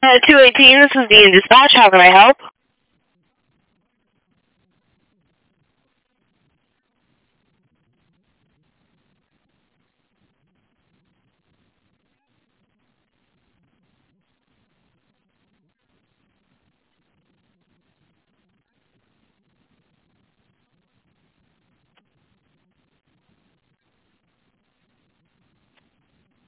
218, this is Dean Dispatch. How can I help?